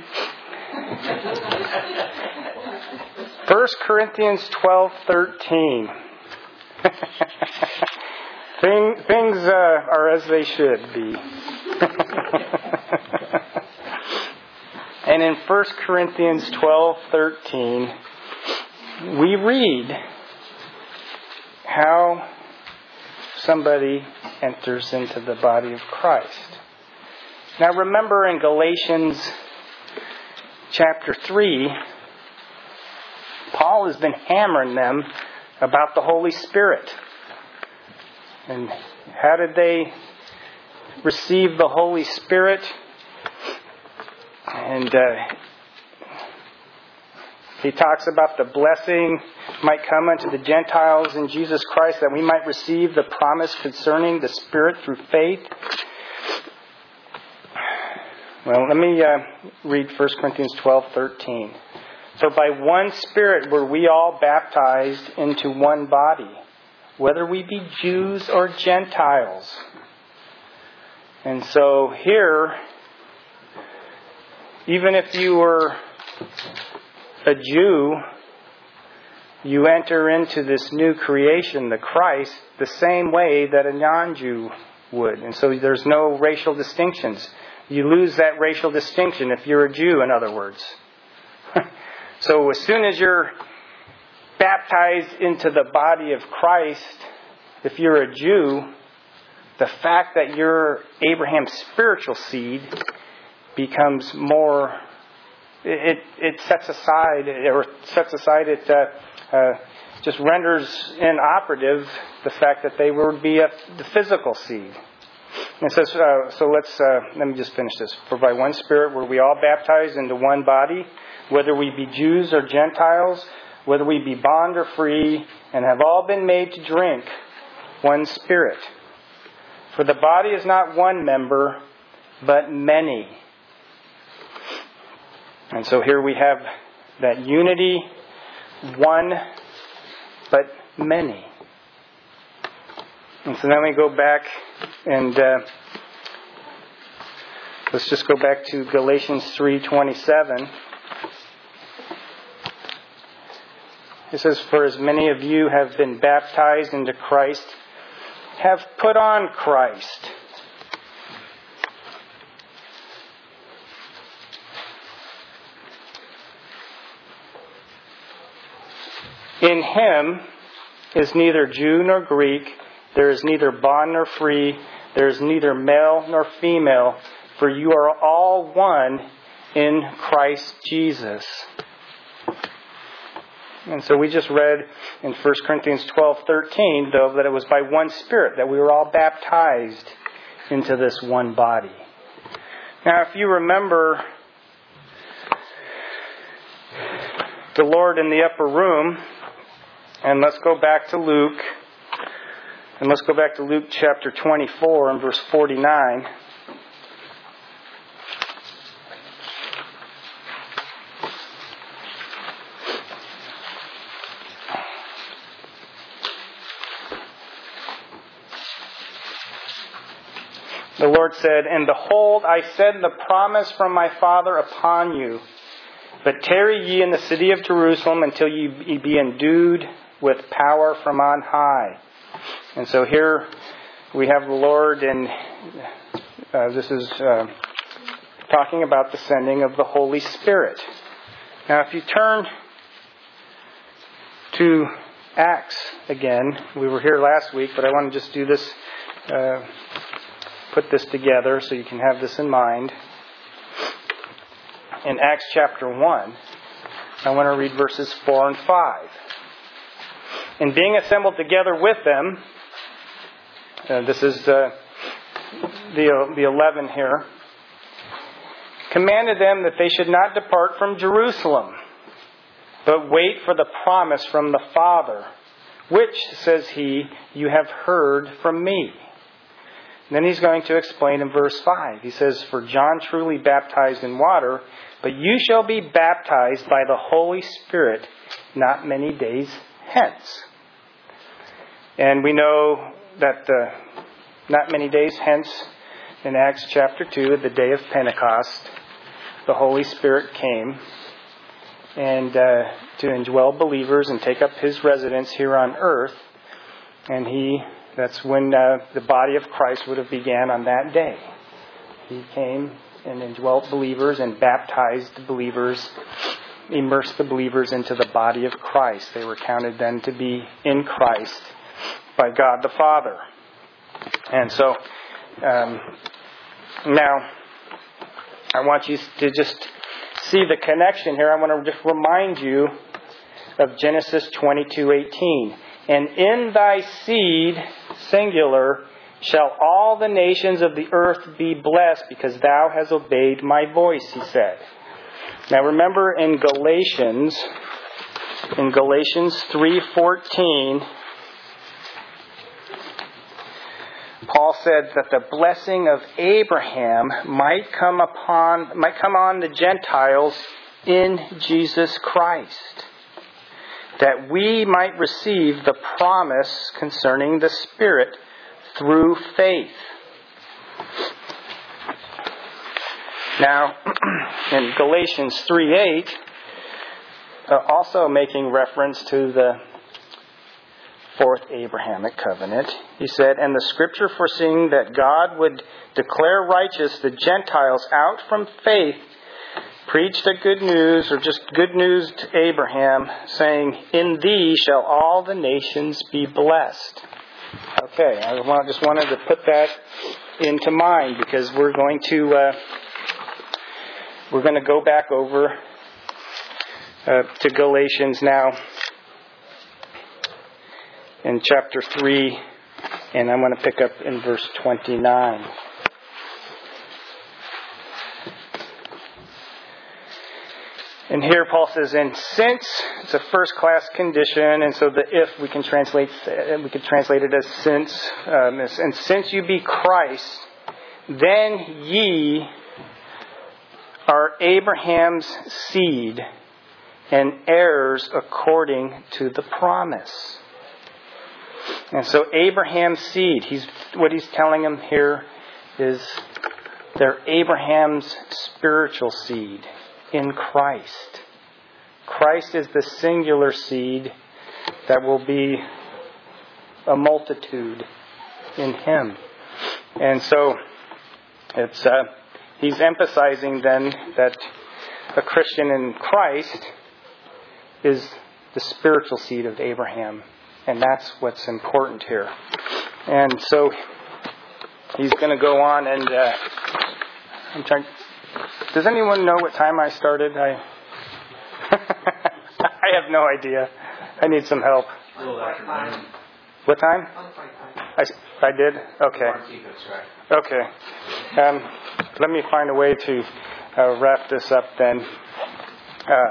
First Corinthians twelve thirteen. Thing, things uh, are as they should be. And in First Corinthians twelve thirteen, we read how somebody enters into the body of Christ. Now remember in Galatians chapter three, Paul has been hammering them about the Holy Spirit. And how did they receive the Holy Spirit? And uh, he talks about the blessing might come unto the Gentiles in Jesus Christ, that we might receive the promise concerning the Spirit through faith. Well, let me uh, read First Corinthians twelve thirteen. So by one Spirit were we all baptized into one body, whether we be Jews or Gentiles. And so here, even if you were a Jew, you enter into this new creation, the Christ, the same way that a non-Jew would. And so there's no racial distinctions. You lose that racial distinction if you're a Jew, in other words. So as soon as you're baptized into the body of Christ, if you're a Jew, the fact that you're Abraham's spiritual seed becomes more, it it sets aside, or sets aside, it uh, uh, just renders inoperative the fact that they would be a, the physical seed. And so, uh, so let's, uh, let me just finish this. For by one Spirit were we all baptized into one body, whether we be Jews or Gentiles, whether we be bond or free, and have all been made to drink one Spirit. For the body is not one member, but many. And so here we have that unity, one, but many. And so then we go back and uh, let's just go back to Galatians three twenty-seven. It says, for as many of you have been baptized into Christ, have put on Christ. In Him is neither Jew nor Greek, there is neither bond nor free, there is neither male nor female, for you are all one in Christ Jesus. And so we just read in First Corinthians twelve thirteen, though, that it was by one Spirit that we were all baptized into this one body. Now, if you remember the Lord in the upper room, and let's go back to Luke, and let's go back to Luke chapter twenty-four and verse forty-nine. The Lord said, and behold, I send the promise from my Father upon you. But tarry ye in the city of Jerusalem until ye be endued with power from on high. And so here we have the Lord, and uh, this is uh, talking about the sending of the Holy Spirit. Now, if you turn to Acts again, we were here last week, but I want to just do this, uh, put this together so you can have this in mind. In Acts chapter one, I want to read verses four and five. And being assembled together with them, uh, this is uh, the uh, the eleven here, commanded them that they should not depart from Jerusalem, but wait for the promise from the Father, which, says he, you have heard from me. And then he's going to explain in verse five. He says, for John truly baptized in water, but you shall be baptized by the Holy Spirit not many days hence. And we know that uh, not many days hence, in Acts chapter two, at the day of Pentecost, the Holy Spirit came and uh, to indwell believers and take up His residence here on earth. And he, that's when uh, the body of Christ would have began on that day. He came and indwelt believers and baptized the believers, immersed the believers into the body of Christ. They were counted then to be in Christ by God the Father. And so, um, now, I want you to just see the connection here. I want to just remind you of Genesis twenty-two eighteen. And in thy seed, singular, shall all the nations of the earth be blessed, because thou hast obeyed my voice, he said. Now remember in Galatians, in Galatians three fourteen, Paul said that the blessing of Abraham might come upon, might come on the Gentiles in Jesus Christ, that we might receive the promise concerning the Spirit through faith. Now, in Galatians three eight, uh, also making reference to the fourth Abrahamic covenant, he said, and the Scripture foreseeing that God would declare righteous the Gentiles out from faith, preached the good news, or just good news to Abraham, saying, in thee shall all the nations be blessed. Okay, I just wanted to put that into mind, because we're going to uh, we're going to go back over uh, to Galatians now in chapter three, and I'm going to pick up in verse twenty-nine. And here Paul says, and since it's a first-class condition, and so the if we can translate we could translate it as since, um, and since you be Christ, then ye are Abraham's seed and heirs according to the promise. And so Abraham's seed, he's what he's telling them here is they're Abraham's spiritual seed in Christ. Christ is the singular seed that will be a multitude in Him. And so it's uh, he's emphasizing then that a Christian in Christ is the spiritual seed of Abraham. And that's what's important here. And so he's going to go on and uh, I'm trying. Does anyone know what time I started? I I have no idea. I need some help. What time? I, I did? Okay. Okay. Um, let me find a way to uh, wrap this up then. Uh,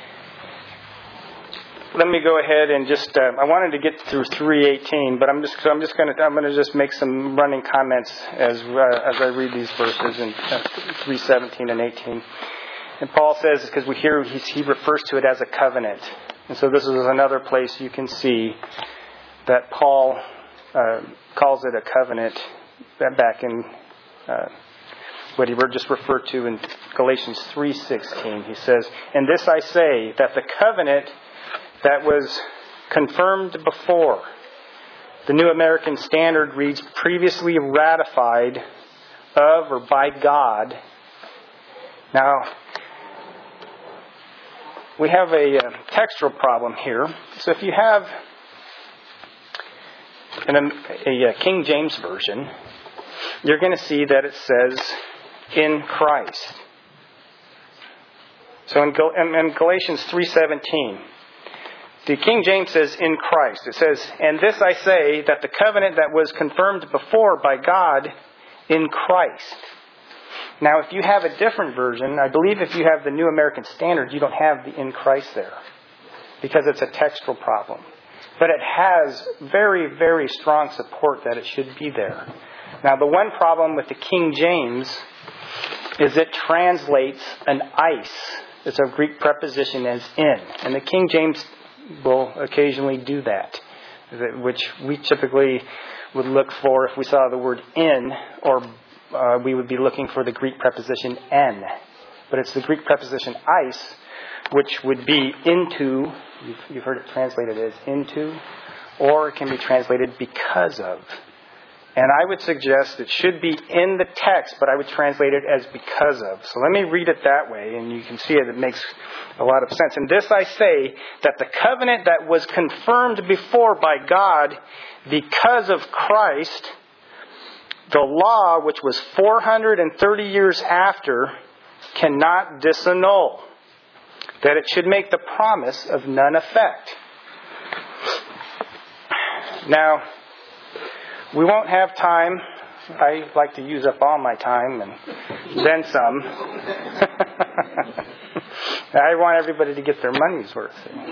let me go ahead and just. Uh, I wanted to get through three eighteen, but I'm just. So I'm just going to. I'm going to just make some running comments as uh, as I read these verses in uh, three seventeen and eighteen. And Paul says, because we hear he, he refers to it as a covenant, and so this is another place you can see that Paul uh, calls it a covenant. Back in uh, what he just referred to in Galatians three sixteen, he says, "And this I say, that the covenant that was confirmed before." The New American Standard reads, previously ratified of or by God. Now, we have a uh, textual problem here. So if you have an, a, a King James Version, you're going to see that it says, in Christ. So in, in, in Galatians three seventeen, the King James says, in Christ. It says, and this I say, that the covenant that was confirmed before by God in Christ. Now, if you have a different version, I believe if you have the New American Standard, you don't have the in Christ there, because it's a textual problem. But it has very, very strong support that it should be there. Now, the one problem with the King James is it translates an ice. It's a Greek preposition as in. And the King James will occasionally do that, which we typically would look for if we saw the word in, or uh, we would be looking for the Greek preposition en. But it's the Greek preposition eis, which would be into. You've, you've heard it translated as into, or it can be translated because of. And I would suggest it should be in the text, but I would translate it as because of. So let me read it that way, and you can see it. It makes a lot of sense. And this I say, that the covenant that was confirmed before by God because of Christ, the law, which was four hundred thirty years after, cannot disannul, that it should make the promise of none effect. Now, we won't have time. I like to use up all my time and then some. I want everybody to get their money's worth.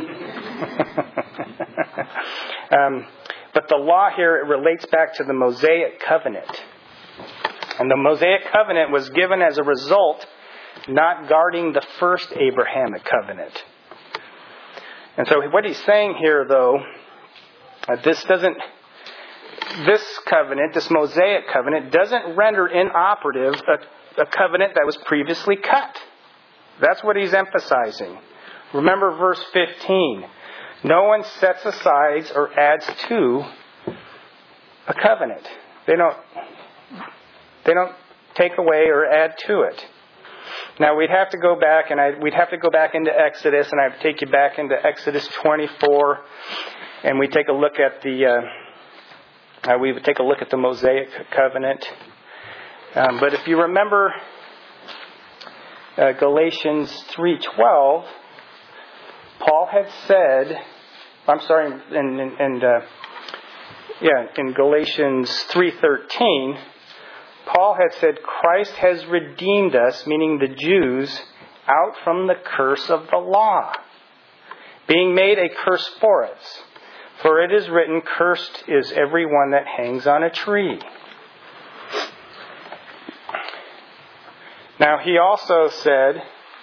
um, but the law here, it relates back to the Mosaic covenant. And the Mosaic covenant was given as a result, not guarding the first Abrahamic covenant. And so what he's saying here, though, uh, this doesn't, this covenant, this Mosaic covenant, doesn't render inoperative a, a covenant that was previously cut. That's what he's emphasizing. Remember verse fifteen. No one sets aside or adds to a covenant. They don't, they don't take away or add to it. Now we'd have to go back, and I, we'd have to go back into Exodus, and I'd take you back into Exodus twenty-four, and we take a look at the, uh, uh, we would take a look at the Mosaic covenant. Um, but if you remember uh, Galatians three twelve, Paul had said, I'm sorry, in, in, in uh, yeah, in Galatians three thirteen. Paul had said, Christ has redeemed us, meaning the Jews, out from the curse of the law, being made a curse for us. For it is written, cursed is every one that hangs on a tree. Now he also said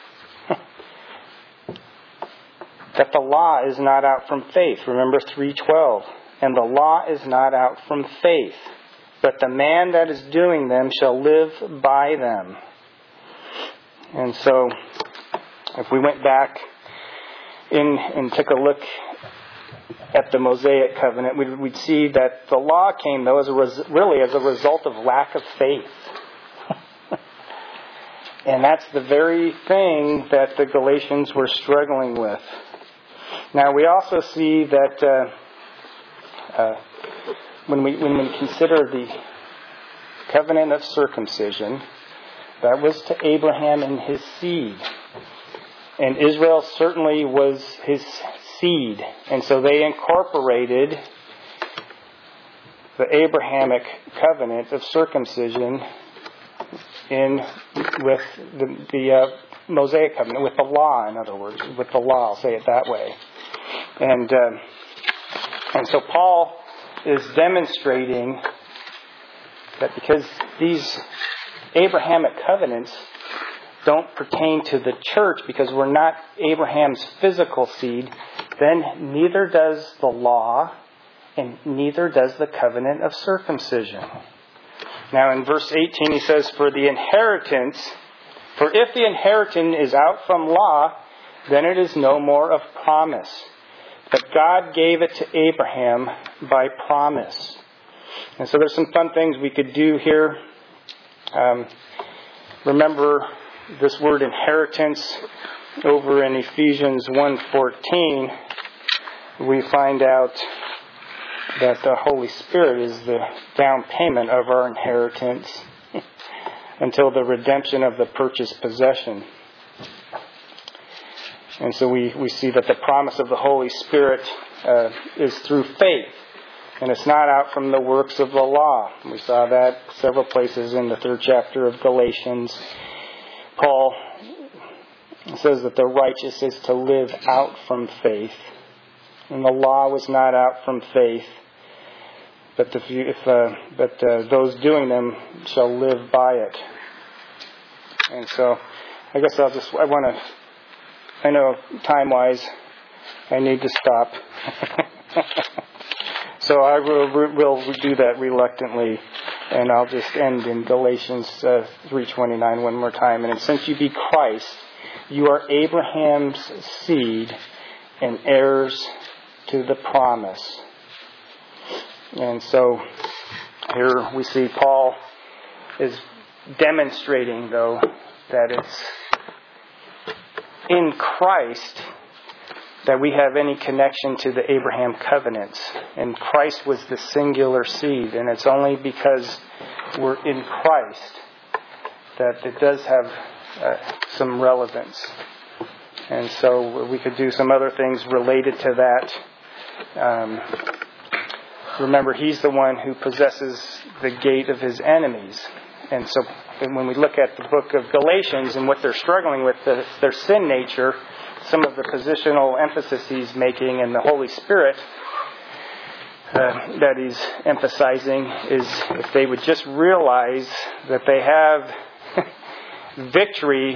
that the law is not out from faith. Remember three twelve. And the law is not out from faith, but the man that is doing them shall live by them. And so, if we went back in and took a look at the Mosaic covenant, we'd, we'd see that the law came, though, as a res- really as a result of lack of faith. And that's the very thing that the Galatians were struggling with. Now, we also see that uh, uh, When we when we consider the covenant of circumcision, that was to Abraham and his seed. And Israel certainly was his seed. And so they incorporated the Abrahamic covenant of circumcision in with the, the uh, Mosaic covenant, with the law, in other words, with the law, I'll say it that way. And uh, and so Paul is demonstrating that because these Abrahamic covenants don't pertain to the church, because we're not Abraham's physical seed, then neither does the law and neither does the covenant of circumcision. Now in verse eighteen he says, For the inheritance, for if the inheritance is out from law, then it is no more of promise. But God gave it to Abraham by promise. And so there's some fun things we could do here. Um, remember this word inheritance over in Ephesians one fourteen. We find out that the Holy Spirit is the down payment of our inheritance until the redemption of the purchased possession. And so we, we see that the promise of the Holy Spirit uh, is through faith. And it's not out from the works of the law. We saw that several places in the third chapter of Galatians. Paul says that the righteous is to live out from faith. And the law was not out from faith. But, if you, if, uh, but uh, those doing them shall live by it. And so I guess I'll just, I want to... I know time-wise I need to stop. So I will, will do that reluctantly. And I'll just end in Galatians uh, three twenty-nine one more time. And since you be Christ, you are Abraham's seed and heirs to the promise. And so here we see Paul is demonstrating, though, that it's in Christ that we have any connection to the Abraham covenants. And Christ was the singular seed. And it's only because we're in Christ that it does have uh, some relevance. And so we could do some other things related to that. Um, remember, he's the one who possesses the gate of his enemies. And so when we look at the book of Galatians and what they're struggling with, the, their sin nature, some of the positional emphasis he's making, and the Holy Spirit uh, that he's emphasizing is if they would just realize that they have victory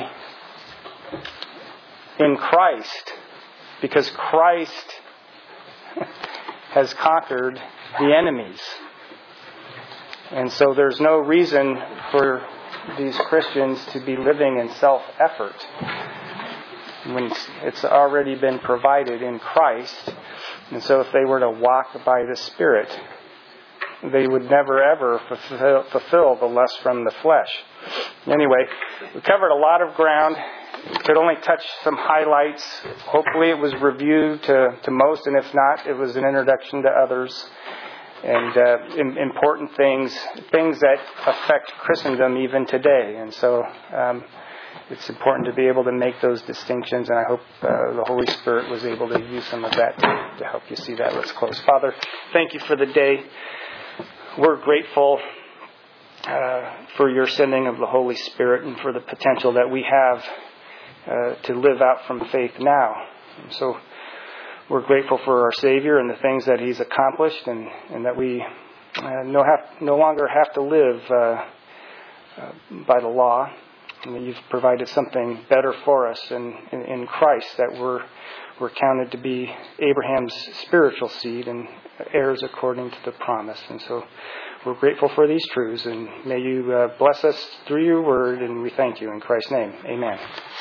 in Christ, because Christ has conquered the enemies. And so there's no reason for these Christians to be living in self-effort when it's already been provided in Christ. And so if they were to walk by the Spirit, they would never ever fulfill, fulfill the lust from the flesh. Anyway, we covered a lot of ground. Could only touch some highlights. Hopefully it was reviewed to, to most, and if not, it was an introduction to others. And uh, in, important things, things that affect Christendom even today. And so um, it's important to be able to make those distinctions, and I hope uh, the Holy Spirit was able to use some of that to, to help you see that. Let's close. Father, thank you for the day. We're grateful uh, for your sending of the Holy Spirit and for the potential that we have uh, to live out from faith now. And so we're grateful for our Savior and the things that He's accomplished, and, and that we uh, no, have, no longer have to live uh, uh, by the law. And that you've provided something better for us in, in, in Christ, that we're, we're counted to be Abraham's spiritual seed and heirs according to the promise. And so we're grateful for these truths, and may you uh, bless us through your word, and we thank you in Christ's name. Amen.